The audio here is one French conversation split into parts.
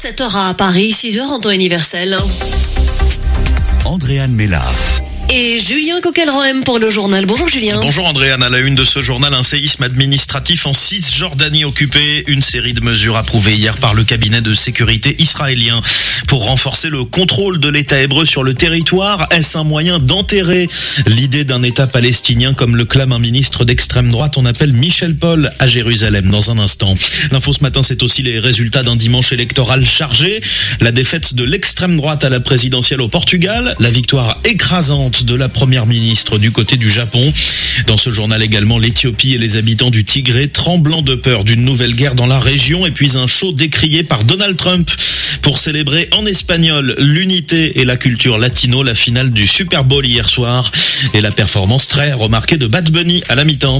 7h à Paris, 6h en temps universel. Andréane Mélard. Et Julien Coquelroem pour le journal. Bonjour Julien. Bonjour Andréane, à la une de ce journal, un séisme administratif en Cisjordanie occupée. Une série de mesures approuvées hier par le cabinet de sécurité israélien pour renforcer le contrôle de l'État hébreu sur le territoire. Est-ce un moyen d'enterrer l'idée d'un État palestinien comme le clame un ministre d'extrême droite? On appelle Michel Paul à Jérusalem dans un instant. L'info ce matin, c'est aussi les résultats d'un dimanche électoral chargé. La défaite de l'extrême droite à la présidentielle au Portugal. La victoire écrasante de la première ministre du côté du Japon. Dans ce journal également, l'Éthiopie et les habitants du Tigré tremblant de peur d'une nouvelle guerre dans la région, et puis un show décrié par Donald Trump pour célébrer en espagnol l'unité et la culture latino, la finale du Super Bowl hier soir et la performance très remarquée de Bad Bunny à la mi-temps.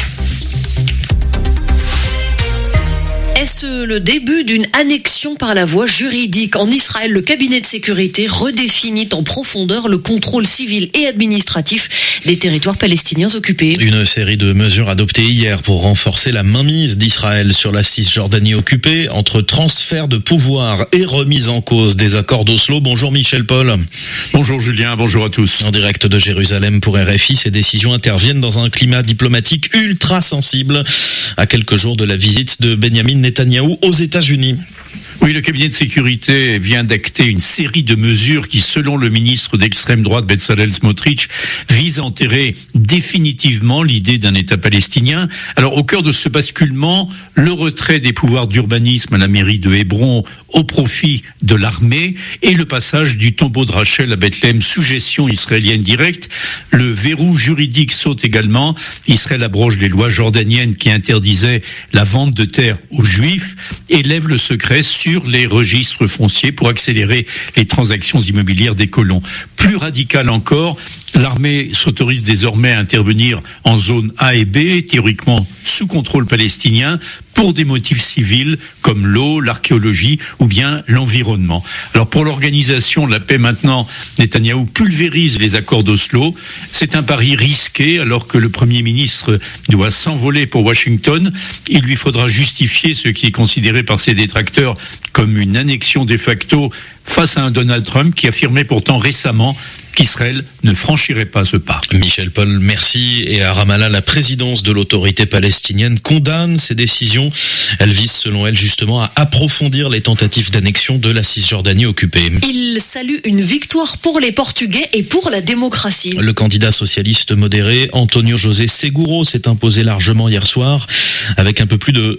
Est-ce le début d'une annexion par la voie juridique? En Israël, le cabinet de sécurité redéfinit en profondeur le contrôle civil et administratif des territoires palestiniens occupés. Une série de mesures adoptées hier pour renforcer la mainmise d'Israël sur la Cisjordanie occupée, entre transfert de pouvoir et remise en cause des accords d'Oslo. Bonjour Michel Paul. Bonjour Julien, bonjour à tous. En direct de Jérusalem pour RFI, ces décisions interviennent dans un climat diplomatique ultra sensible à quelques jours de la visite de Benjamin Netanyahou aux États-Unis. Oui, le cabinet de sécurité vient d'acter une série de mesures qui, selon le ministre d'extrême droite Bezalel Smotrich, visent à enterrer définitivement l'idée d'un État palestinien. Alors, au cœur de ce basculement, le retrait des pouvoirs d'urbanisme à la mairie de Hébron au profit de l'armée et le passage du tombeau de Rachel à Bethléem sous gestion israélienne directe. Le verrou juridique saute également. Israël abroge les lois jordaniennes qui interdisaient la vente de terre aux Juifs et lève le secret sur les registres fonciers pour accélérer les transactions immobilières des colons. Plus radical encore, l'armée s'autorise désormais à intervenir en zone A et B, théoriquement sous contrôle palestinien, pour des motifs civils comme l'eau, l'archéologie ou bien l'environnement. Alors pour l'organisation de la paix maintenant, Netanyahou pulvérise les accords d'Oslo. C'est un pari risqué alors que le Premier ministre doit s'envoler pour Washington. Il lui faudra justifier ce qui est considéré par ses détracteurs comme une annexion de facto face à un Donald Trump qui affirmait pourtant récemment qu'Israël ne franchirait pas ce pas. Michel Paul, merci. Et à Ramallah, la présidence de l'autorité palestinienne condamne ces décisions. Elle vise, selon elle, justement à approfondir les tentatives d'annexion de la Cisjordanie occupée. Il salue une victoire pour les Portugais et pour la démocratie. Le candidat socialiste modéré, Antonio José Seguro, s'est imposé largement hier soir, avec un peu plus de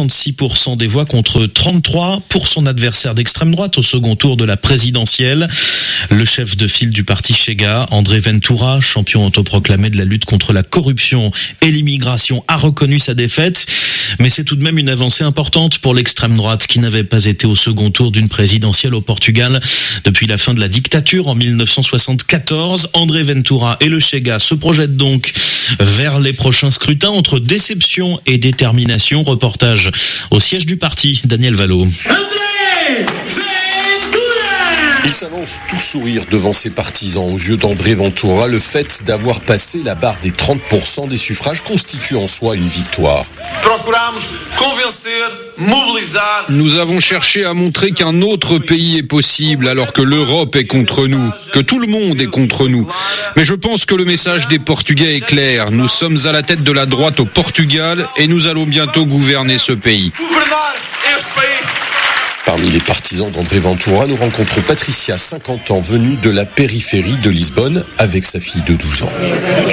66% des voix contre 33% pour son adversaire d'extrême droite au second tour de la présidentielle. Le chef de file du parti Chega, André Ventura, champion autoproclamé de la lutte contre la corruption et l'immigration, a reconnu sa défaite. Mais c'est tout de même une avancée importante pour l'extrême droite qui n'avait pas été au second tour d'une présidentielle au Portugal depuis la fin de la dictature en 1974. André Ventura et le Chega se projettent donc vers les prochains scrutins entre déception et détermination. Reportage au siège du parti, Daniel Valo. Il s'annonce tout sourire devant ses partisans. Aux yeux d'André Ventura, le fait d'avoir passé la barre des 30% des suffrages constitue en soi une victoire. Nous avons cherché à montrer qu'un autre pays est possible alors que l'Europe est contre nous, que tout le monde est contre nous. Mais je pense que le message des Portugais est clair. Nous sommes à la tête de la droite au Portugal et nous allons bientôt gouverner ce pays. Parmi les partisans d'André Ventura, nous rencontrons Patricia, 50 ans, venue de la périphérie de Lisbonne, avec sa fille de 12 ans.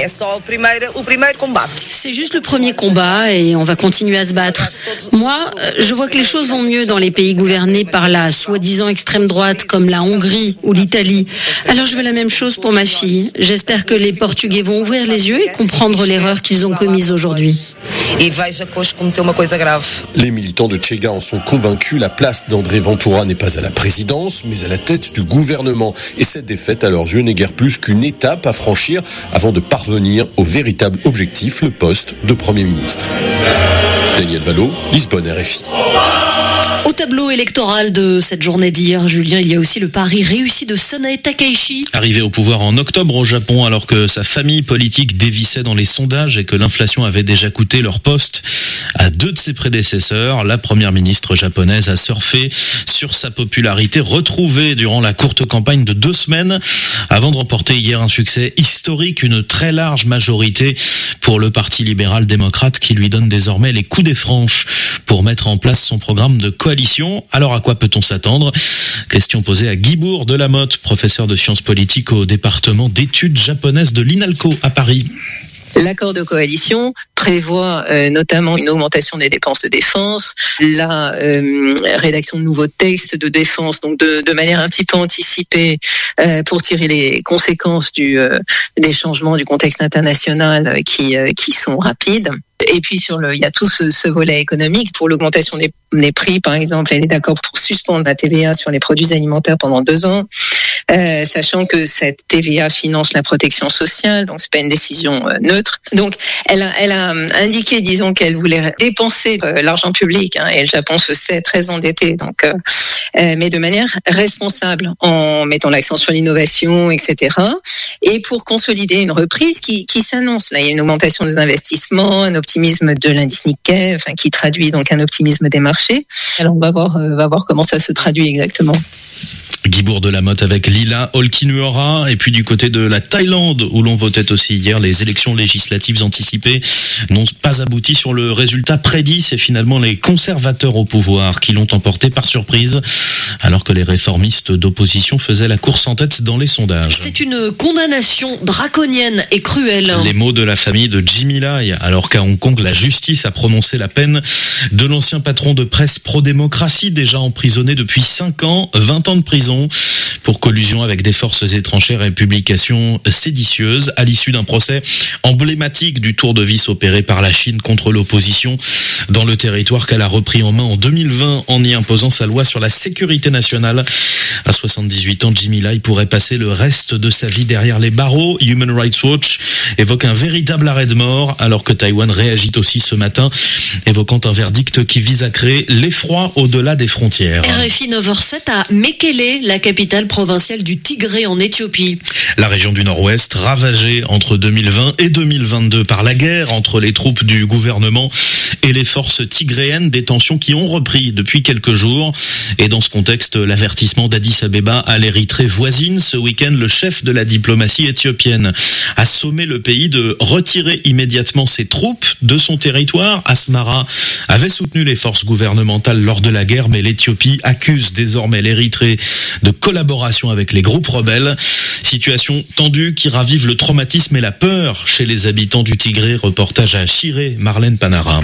C'est juste le premier combat et on va continuer à se battre. Moi, je vois que les choses vont mieux dans les pays gouvernés par la soi-disant extrême droite, comme la Hongrie ou l'Italie. Alors je veux la même chose pour ma fille. J'espère que les Portugais vont ouvrir les yeux et comprendre l'erreur qu'ils ont commise aujourd'hui. Les militants de Chega en sont convaincus, la place d'André Ventura n'est pas à la présidence, mais à la tête du gouvernement. Et cette défaite, à leurs yeux, n'est guère plus qu'une étape à franchir avant de parvenir au véritable objectif, le poste de Premier ministre. Daniel Vallot, Lisbonne, RFI. Au tableau électoral de cette journée d'hier, Julien, il y a aussi le pari réussi de Sanae Takaichi. Arrivé au pouvoir en octobre au Japon, alors que sa famille politique dévissait dans les sondages et que l'inflation avait déjà coûté leur poste à 2 de ses prédécesseurs, la première ministre japonaise a surfé sur sa popularité retrouvée durant la courte campagne de 2 semaines avant de remporter hier un succès historique, une très large majorité pour le Parti libéral-démocrate qui lui donne désormais les coups des franches pour mettre en place son programme de coalition. Alors à quoi peut-on s'attendre ? Question posée à Guy Bourg de la Motte, professeur de sciences politiques au département d'études japonaises de l'INALCO à Paris. L'accord de coalition prévoit notamment une augmentation des dépenses de défense, la rédaction de nouveaux textes de défense, donc de manière un petit peu anticipée pour tirer les conséquences des changements du contexte international qui sont rapides. Et puis il y a tout ce volet économique pour l'augmentation des prix, par exemple. Elle est d'accord pour suspendre la TVA sur les produits alimentaires pendant 2 ans. Sachant que cette TVA finance la protection sociale, donc c'est pas une décision neutre. Donc elle a indiqué, disons, qu'elle voulait dépenser l'argent public, et le Japon se sait très endetté, donc mais de manière responsable, en mettant l'accent sur l'innovation, etc. Et pour consolider une reprise qui s'annonce. Là, il y a une augmentation des investissements, un optimisme de l'indice Nikkei, qui traduit donc un optimisme des marchés. Alors on va voir comment ça se traduit exactement. Guy Bourg de la Motte avec Lila Olkinuora. Et puis du côté de la Thaïlande, où l'on votait aussi hier, les élections législatives anticipées n'ont pas abouti sur le résultat prédit. C'est finalement les conservateurs au pouvoir qui l'ont emporté par surprise, alors que les réformistes d'opposition faisaient la course en tête dans les sondages. C'est une condamnation draconienne et cruelle. Les mots de la famille de Jimmy Lai, alors qu'à Hong Kong, la justice a prononcé la peine de l'ancien patron de presse pro-démocratie, déjà emprisonné depuis 5 ans, 20 ans de prison pour collusion avec des forces étrangères et publications séditieuses à l'issue d'un procès emblématique du tour de vis opéré par la Chine contre l'opposition dans le territoire qu'elle a repris en main en 2020 en y imposant sa loi sur la sécurité nationale. À 78 ans, Jimmy Lai pourrait passer le reste de sa vie derrière les barreaux. Human Rights Watch évoque un véritable arrêt de mort, alors que Taïwan réagit aussi ce matin, évoquant un verdict qui vise à créer l'effroi au-delà des frontières. RFI 9h07 à Mekele, la capitale provinciale du Tigré en Éthiopie. La région du Nord-Ouest, ravagée entre 2020 et 2022 par la guerre entre les troupes du gouvernement et les forces tigréennes, des tensions qui ont repris depuis quelques jours. Et dans ce contexte, l'avertissement d'Addis Abeba à l'Érythrée voisine. Ce week-end, le chef de la diplomatie éthiopienne a sommé le pays de retirer immédiatement ses troupes de son territoire. Asmara avait soutenu les forces gouvernementales lors de la guerre, mais l'Éthiopie accuse désormais l'Érythrée de collaboration avec les groupes rebelles. Situation tendue qui ravive le traumatisme et la peur chez les habitants du Tigré. Reportage à Chiré, Marlène Panara.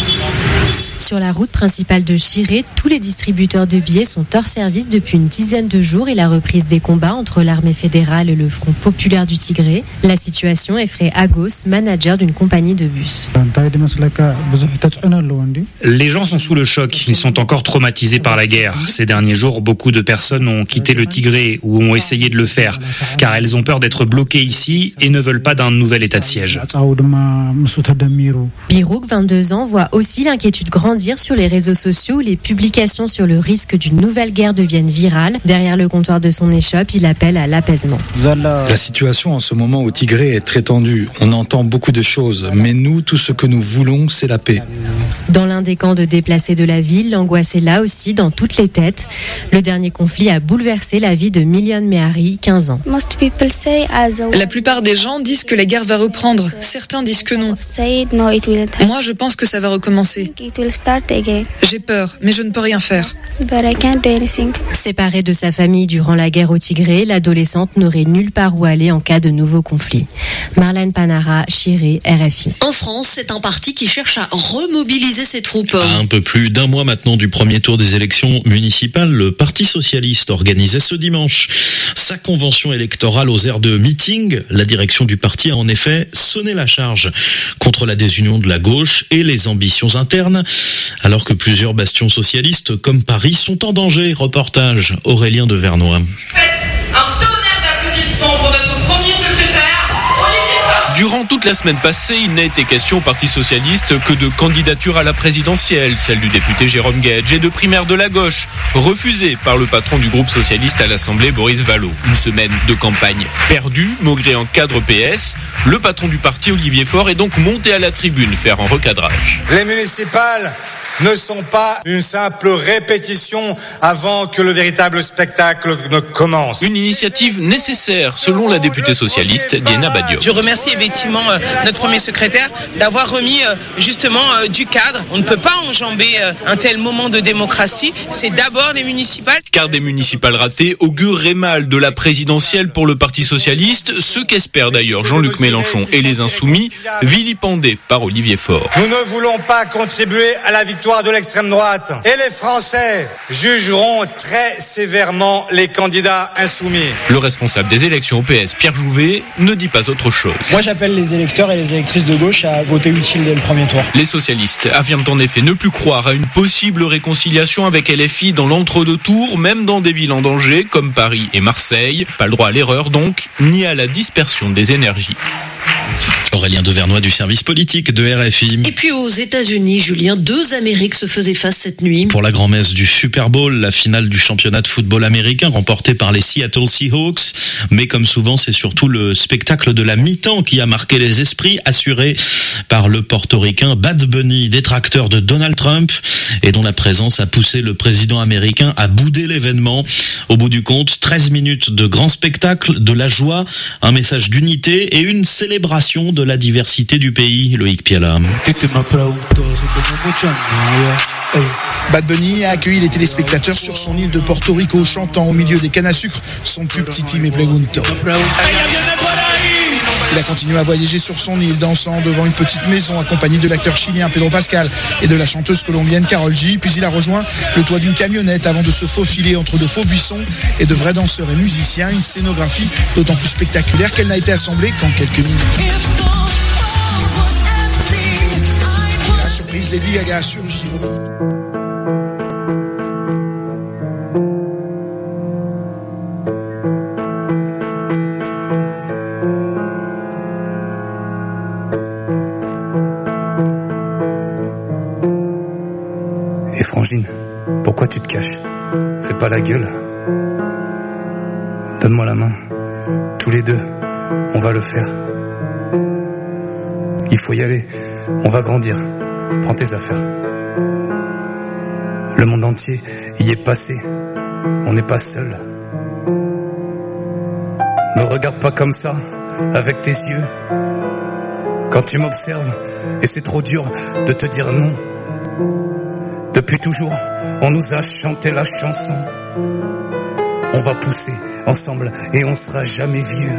Sur la route principale de Chiré, tous les distributeurs de billets sont hors service depuis une dizaine de jours et la reprise des combats entre l'armée fédérale et le Front populaire du Tigré. La situation effraie Agos, manager d'une compagnie de bus. Les gens sont sous le choc, ils sont encore traumatisés par la guerre. Ces derniers jours, beaucoup de personnes ont quitté le Tigré ou ont essayé de le faire, car elles ont peur d'être bloquées ici et ne veulent pas d'un nouvel état de siège. Birouk, 22 ans, voit aussi l'inquiétude grandir sur les réseaux sociaux où les publications sur le risque d'une nouvelle guerre deviennent virales. Derrière le comptoir de son échoppe, il appelle à l'apaisement. La situation en ce moment au Tigré est très tendue. On entend beaucoup de choses, mais nous, tout ce que nous voulons, c'est la paix. Dans l'un des camps de déplacés de la ville, l'angoisse est là aussi dans toutes les têtes. Le dernier conflit a bouleversé la vie de Million Mehari, 15 ans. La plupart des gens disent que la guerre va reprendre. Certains disent que non. Moi, je pense que ça va recommencer. J'ai peur, mais je ne peux rien faire. Séparée de sa famille durant la guerre au Tigré, l'adolescente n'aurait nulle part où aller en cas de nouveau conflit. Marlène Panara, Chiré, RFI. En France, c'est un parti qui cherche à remobiliser ses troupes. À un peu plus d'un mois maintenant du premier tour des élections municipales, le Parti socialiste organisait ce dimanche sa convention électorale aux airs de meeting. La direction du parti a en effet sonné la charge contre la désunion de la gauche et les ambitions internes, alors que plusieurs bastions socialistes comme Paris sont en danger. Reportage Aurélien de Vernois. Un tonnerre d'applaudissements pour notre premier secrétaire, Olivier Faure. Durant toute la semaine passée, il n'a été question au Parti socialiste que de candidature à la présidentielle, celle du député Jérôme Guedj, et de primaire de la gauche, refusée par le patron du groupe socialiste à l'Assemblée, Boris Vallaud. Une semaine de campagne perdue, maugré en cadre PS. Le patron du parti, Olivier Faure, est donc monté à la tribune faire un recadrage. Les municipales ne sont pas une simple répétition avant que le véritable spectacle ne commence. Une initiative nécessaire, selon la députée socialiste Diana Badior. Je remercie effectivement notre premier secrétaire d'avoir remis justement du cadre. On ne peut pas enjamber un tel moment de démocratie. C'est d'abord les municipales. Car des municipales ratées augurerait mal de la présidentielle pour le Parti socialiste, ce qu'espèrent d'ailleurs Jean-Luc Mélenchon et les Insoumis, vilipendés par Olivier Faure. Nous ne voulons pas contribuer à la victoire de l'extrême droite. Et les Français jugeront très sévèrement les candidats insoumis. Le responsable des élections au PS, Pierre Jouvet, ne dit pas autre chose. Moi, j'appelle les électeurs et les électrices de gauche à voter utile dès le premier tour. Les socialistes affirment en effet ne plus croire à une possible réconciliation avec LFI dans l'entre-deux tours, même dans des villes en danger comme Paris et Marseille. Pas le droit à l'erreur donc, ni à la dispersion des énergies. Aurélien Devernois du service politique de RFI. Et puis aux États-Unis, Julien, 2 Amériques se faisaient face cette nuit. Pour la grand-messe du Super Bowl, la finale du championnat de football américain remportée par les Seattle Seahawks. Mais comme souvent, c'est surtout le spectacle de la mi-temps qui a marqué les esprits, assuré par le portoricain Bad Bunny, détracteur de Donald Trump et dont la présence a poussé le président américain à bouder l'événement. Au bout du compte, 13 minutes de grand spectacle, de la joie, un message d'unité et une célébration de la diversité du pays. Loïc Piala. Bad Bunny a accueilli les téléspectateurs sur son île de Porto Rico, chantant au milieu des cannes à sucre son tube Titi Me Pregunto. Il a continué à voyager sur son île, dansant devant une petite maison, accompagné de l'acteur chilien Pedro Pascal et de la chanteuse colombienne Karol G. Puis il a rejoint le toit d'une camionnette avant de se faufiler entre de faux buissons et de vrais danseurs et musiciens. Une scénographie d'autant plus spectaculaire qu'elle n'a été assemblée qu'en quelques minutes. Et la surprise, Lady Gaga a surgi. Et Frangine, pourquoi tu te caches? Fais pas la gueule. Donne-moi la main. Tous les deux, on va le faire. Il faut y aller. On va grandir. Prends tes affaires. Le monde entier y est passé. On n'est pas seul. Ne regarde pas comme ça, avec tes yeux. Quand tu m'observes, et c'est trop dur de te dire non. Depuis toujours, on nous a chanté la chanson. On va pousser ensemble et on sera jamais vieux.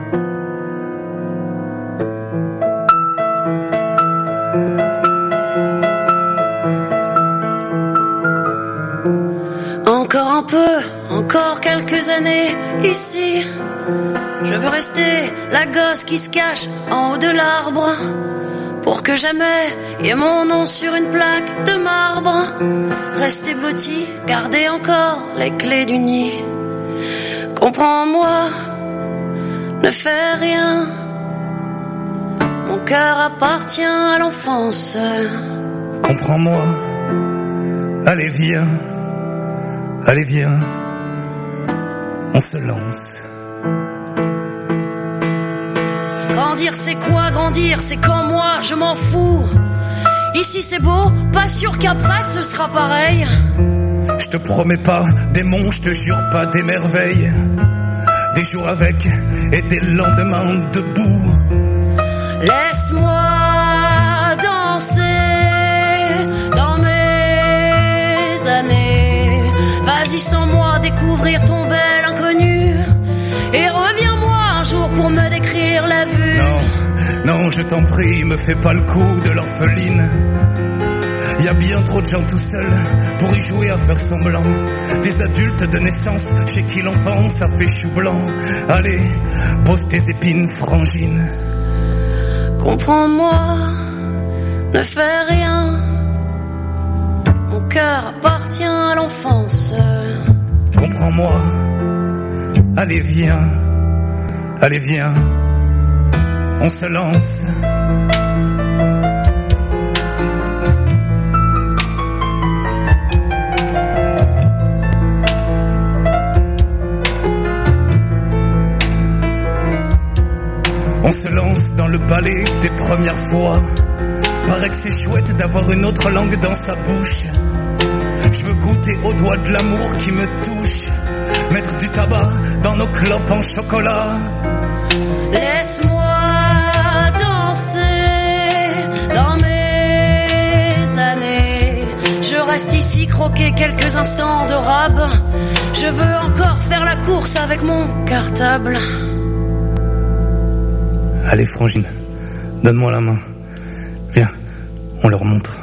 Encore un peu, encore quelques années ici. Je veux rester la gosse qui se cache en haut de l'arbre. Pour que jamais y ait mon nom sur une plaque de marbre. Rester blotti, garder encore les clés du nid. Comprends-moi, ne fais rien. Mon cœur appartient à l'enfance. Comprends-moi, allez viens, allez viens, on se lance. Grandir c'est quoi grandir? C'est quand moi je m'en fous. Ici c'est beau, pas sûr qu'après ce sera pareil. Je te promets pas des monts, je te jure pas des merveilles. Des jours avec et des lendemains debout. Laisse-moi danser dans mes années. Vas-y sans moi découvrir ton bel inconnu. Et reviens-moi un jour pour me décrire la vue. Non, je t'en prie, me fais pas le coup de l'orpheline. Y a bien trop de gens tout seuls pour y jouer à faire semblant. Des adultes de naissance chez qui l'enfant ça fait chou blanc. Allez, pose tes épines, Frangine. Comprends-moi, ne fais rien. Mon cœur appartient à l'enfance. Comprends-moi, allez viens, on se lance. On se lance dans le balai des premières fois. Paraît que c'est chouette d'avoir une autre langue dans sa bouche. Je veux goûter au doigt de l'amour qui me touche. Mettre du tabac dans nos clopes en chocolat. Laisse-moi danser dans mes années. Je reste ici croquer quelques instants de rab. Je veux encore faire la course avec mon cartable. Allez Frangine, donne-moi la main. Viens, on leur montre.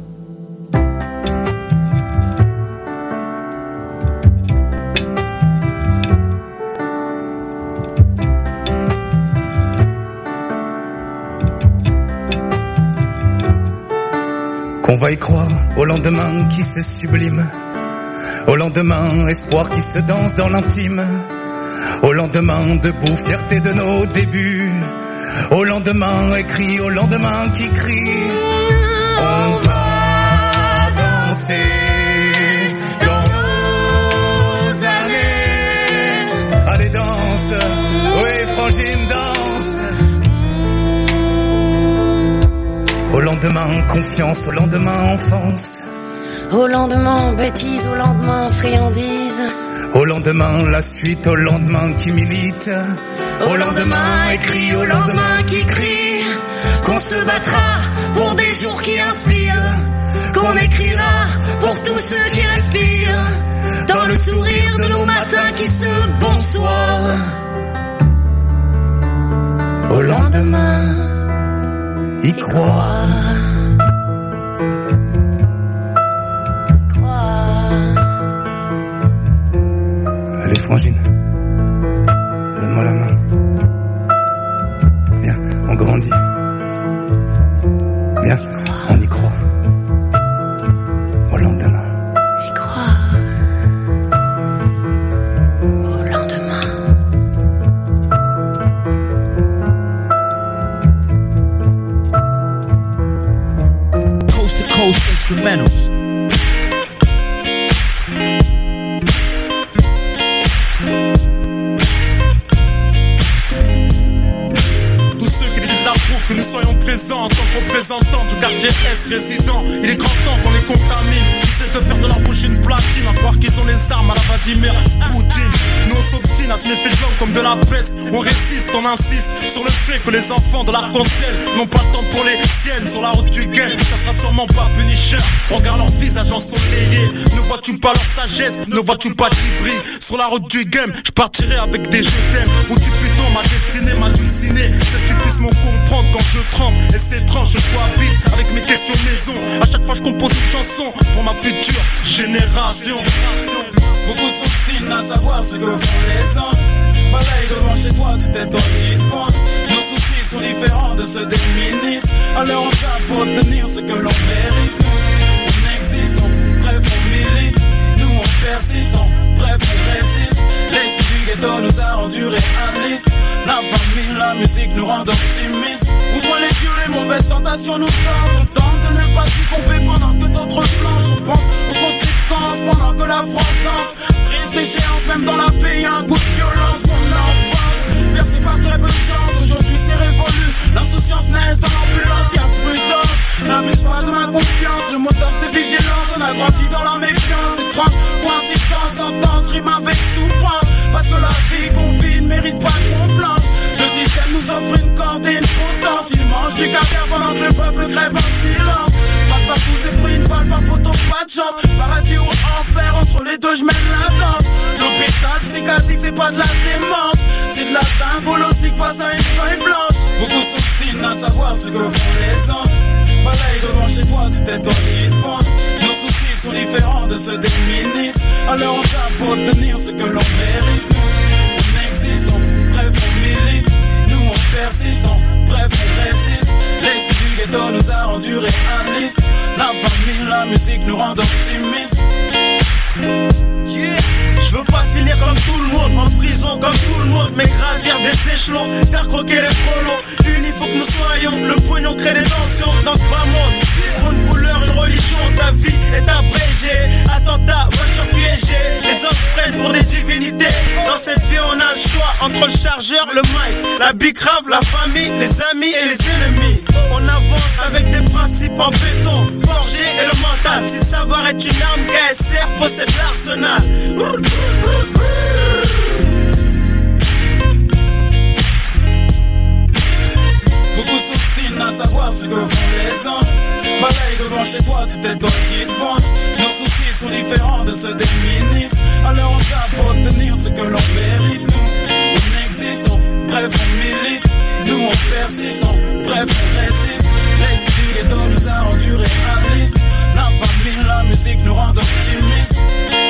Qu'on va y croire au lendemain qui se sublime. Au lendemain, espoir qui se danse dans l'intime. Au lendemain, debout, fierté de nos débuts. Au lendemain, écrit, au lendemain qui crie. On va danser dans nos années. Allez, danse, oui, Frangine, danse. Au lendemain, confiance, au lendemain, enfance. Au lendemain, bêtise, au lendemain, friandise. Au lendemain, la suite, au lendemain qui milite. Au lendemain, écrit, au lendemain qui crie. Qu'on se battra pour des jours qui inspirent. Qu'on écrira pour tous ceux qui respirent. Dans le sourire de nos matins qui se bonsoir. Au lendemain, y croire. Allez Frangine, donne-moi la main. Viens, on grandit. Viens, on y croit. Au lendemain. Y croire. Au lendemain. Coast to coast instrumentals. Que nous soyons présents en tant que représentants du quartier S résident. Il est grand temps qu'on les contamine, qui cessent de faire de leur bouche une platine, à croire qu'ils ont les armes à la Vladimir Poutine. Nous on s'obstine à se méfier de l'homme comme de la peste. On résiste, on insiste sur le fait que les enfants de l'arc-en-ciel n'ont pas le temps pour les siennes. Sur la route du game, ça sera sûrement pas Punisher. Regarde leurs visages ensoleillés. Ne vois-tu pas leur sagesse, ne vois-tu pas qu'ils brillent. Sur la route du game, je partirai avec des je t'aime. Ou tu plutôt ma destinée, ma dulcinée. Celle qui puisse me comprendre quand je tremble. Et c'est étrange, je cohabite avec mes questions maison. À chaque fois je compose une chanson pour ma future génération. Beaucoup s'obstinent à savoir ce que font les autres. Balaye devant chez toi, c'est peut-être toi qui te penses. Nos soucis sont différents de ceux des ministres. Alors on tape pour obtenir ce que l'on mérite. On existe, bref on milite. Nous on persiste, bref on résiste. L'esprit du ghetto nous a rendu réalistes. La famille, la musique nous rend optimistes. Ouvre les yeux, les mauvaises tentations nous tentent. On tente de ne pas succomber pendant que d'autres flanchent. On pense aux conséquences pendant que la France danse. Triste échéance, même dans la paix, un coup de violence. Mon enfance, percé par très peu de chance. Aujourd'hui c'est révolu, l'insouciance naisse dans l'ambulance. Y'a prudence, n'abuse pas de ma confiance. Le moteur c'est vigilance, on a grandi dans la méfiance. Étrange coïncidence, sentence, rime avec souffrance. Parce que la vie qu'on vit ne mérite pas qu'on flanche. Le système nous offre une corde et une potence. Il mange du caviar pendant que le peuple crève en silence. Passe partout, c'est pris une balle par poteau, pas de chance. Paradis ou enfer, entre les deux je mène la danse. L'hôpital psychiatrique c'est pas de la démence. C'est de la dingologique face à une feuille blanche. Beaucoup s'obstinent à savoir ce que font les autres. Balaye devant chez toi, c'est peut-être toi qui te penses. Nos soucis sont différents de ceux des ministres. Alors on tape pour obtenir ce que l'on mérite. Nous, on existe, bref on milite. Nous on persiste, bref on résiste. L'esprit du ghetto nous a rendu réalistes. La famille, la musique nous rend optimistes. Yeah. Je veux pas finir comme tout le monde, en prison comme tout le monde, mais gravir des échelons, faire croquer les prolos, unifier que nous soyons. Le pognon crée des tensions dans ce bas monde. Pour une couleur, une religion, ta vie est abrégée. Attentat, voiture piégée. Les hommes prennent pour des divinités. Dans cette vie, on a le choix entre le chargeur, le mic, la bicrave, la famille, les amis et les ennemis. On avance avec des principes en béton, forgé et le mental. Si le savoir est une arme, KSR possède l'arsenal. Beaucoup s'obstinent à savoir ce que font les autres. Balaye devant chez toi, c'est peut-être toi qui te vante. Nos soucis sont différents de ceux des ministres. Alors on tape pour obtenir ce que l'on mérite. Nous, on existe, bref on milite. Nous on persiste, bref on résiste. L'esprit du ghetto nous a rendu réalistes. La famille, la musique nous rend optimistes.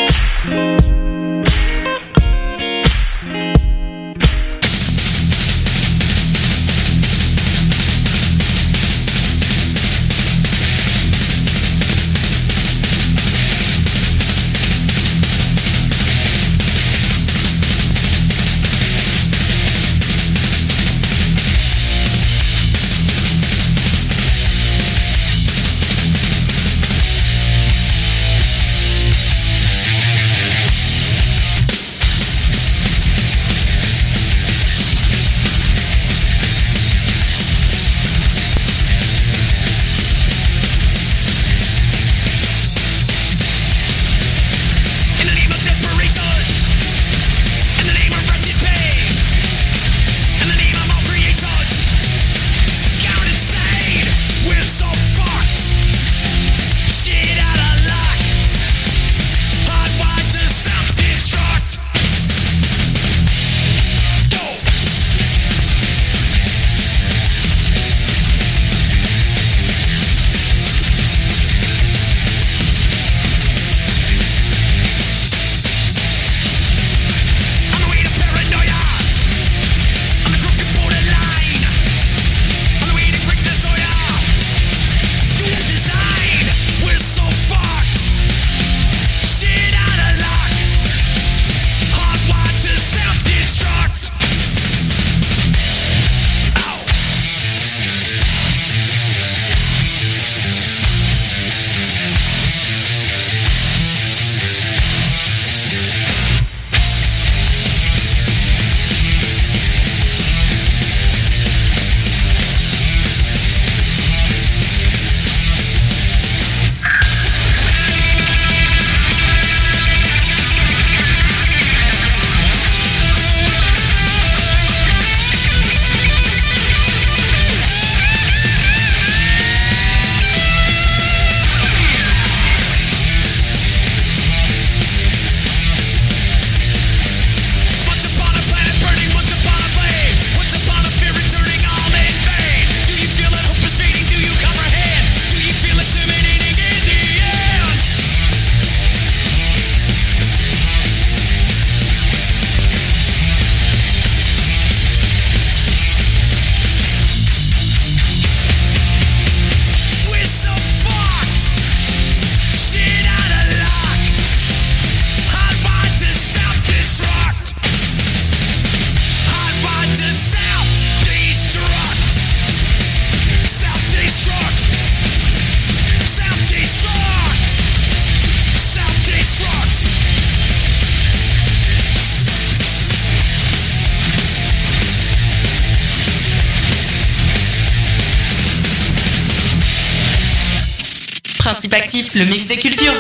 Principe actif, le mix des cultures.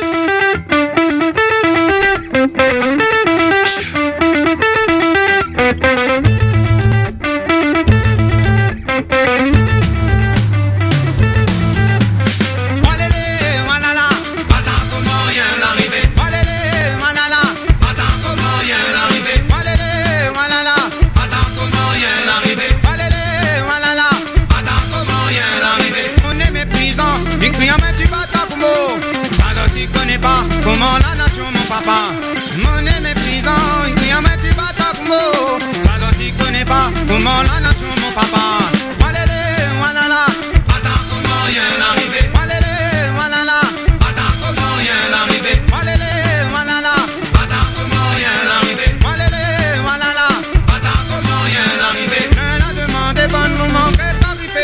Comment la nation, mon papa, mon est méprisant, il crie à mettre du batac-mo. Ça tu connais pas, comment la nation, mon papa. Walele, walala, attends comment y est l'arrivée. Walele, walala, attends comment y est l'arrivée. Walele, walala, attends comment y est l'arrivée. Walele, walala, attends comment y est l'arrivée. Je la demande est bonne, mon manque est pas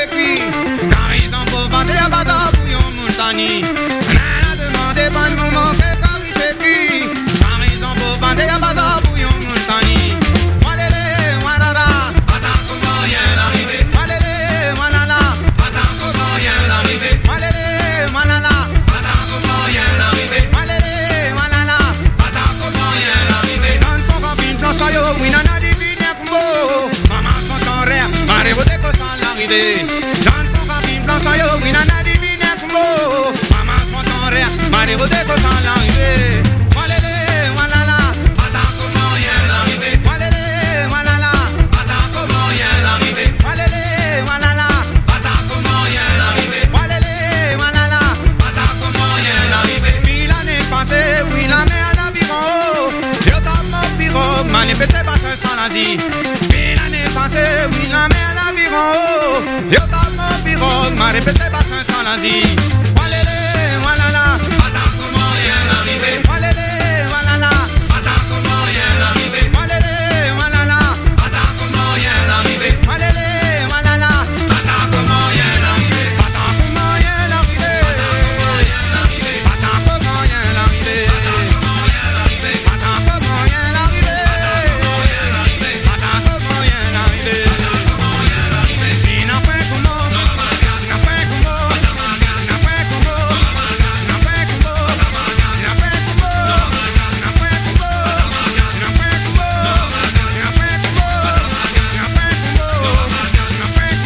compagnie. Nana demandé bon moment que quand il fait cuit. Par exemple, au bandé à bazar bouillon montagne. Walele, walala. Attends comment y est l'arrivée. Walele, walala. Attends comment y est l'arrivée. Walele, walala. Attends comment y est l'arrivée. Walele, walala. Attends comment y est l'arrivée. Dans le fond, quand une plan soyo, oui, nana divine kumbo. Maman son son rêve, maré au déco sans l'arrivée. Dans le fond, quand une plan soyo, oui, nana divine kumbo. Maman son son rêve, maré au déco sans l'arrivée. Walele, walala. Attends comment y est l'arrivée. Walele, walala. Attends comment y est l'arrivée. Walele, walala. Attends comment y est l'arrivée. Walele, walala. Attends comment y est l'arrivée. Puis l'année passée, oui, la mer à l'aviron. Yo t'as mon bureau, manifesté pas sans l'Asie. Puis l'année passée, oui, la mer à l'aviron. Yo t'as mon bureau, manifesté pas sans l'Asie. Walele, walala. Attends comment y est l'arrivée. Walele, walala. Attends comment y est l'arrivée. Walele, walala. Attends comment y est l'arrivée. Walele, walala. Attends comment y est l'arrivée. Attends comment y est l'arrivée. Attends comment y est l'arrivée. Attends comment y est l'arrivée. Attends comment y est l'arrivée. Si n'a pas comment, si n'a pas comment, si n'a pas comment, si n'a pas comment, si n'a pas comment, si n'a pas comment, si n'a pas comment, si n'a pas comment, si n'a pas comment, si n'a pas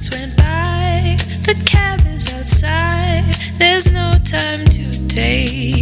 time to take.